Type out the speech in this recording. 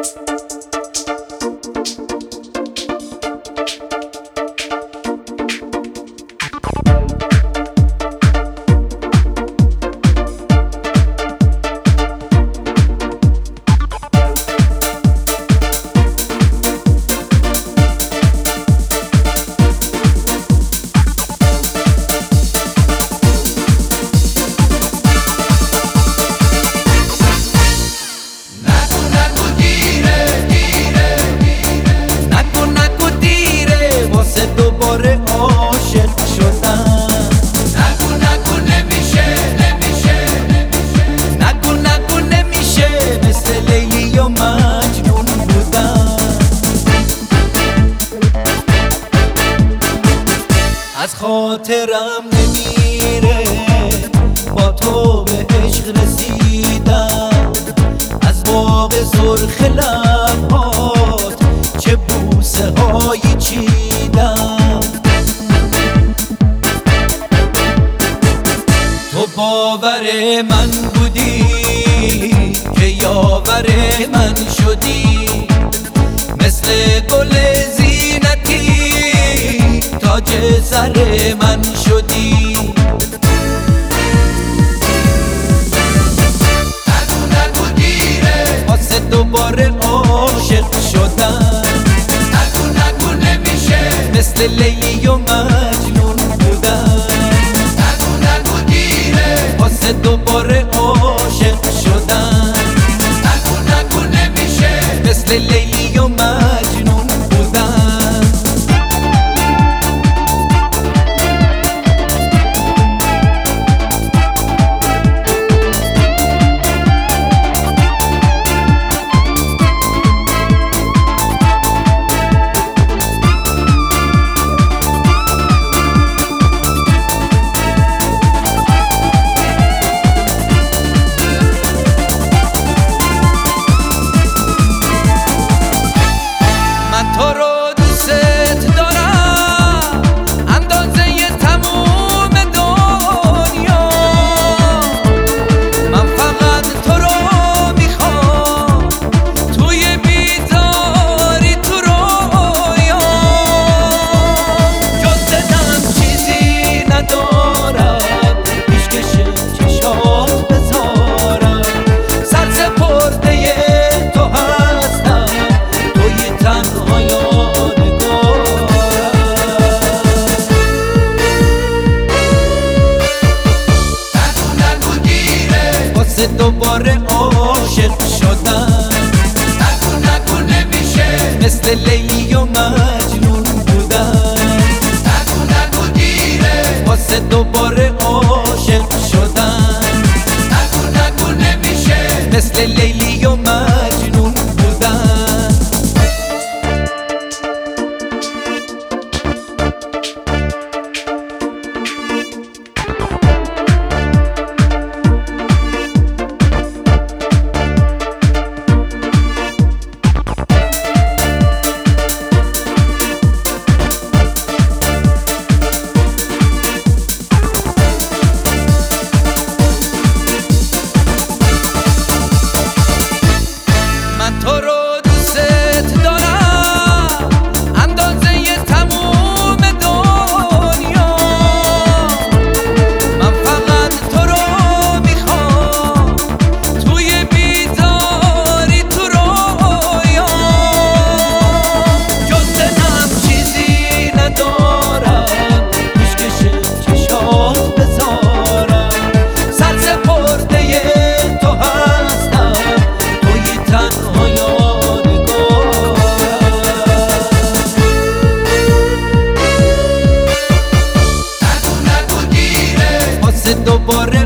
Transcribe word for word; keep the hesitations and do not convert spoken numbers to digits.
دوباره عاشق شدم. نگو نگو نمیشه نمیشه نگو نگو نمیشه، مثل لیلی و مجنون بودم. از خاطرم نمیره با تو به عشق رسیدم. از باغ سرخ لبات چه بوسه هایی چیدم. تو باور من بودی که یاور من شدی، مثل گل زینتی تاج سر من شدی. نگو نگو دیره واسه دوباره عاشق شدم. نگو نگو نمیشه مثل لیلی و مجنون بودم. نگو نگو دیره واسه دوباره عاشق شدم. نگو نگو نمیشه مثل لیلی و مجنون بودم. دوباره عاشق شدم. نگو نگو نمیشه مثل لیلی و مجنون بودم. نگو نگو دیره واسه دوباره عاشق شدم. نگو نگو نمیشه مثل لیلی و مجنون بودم. دوباره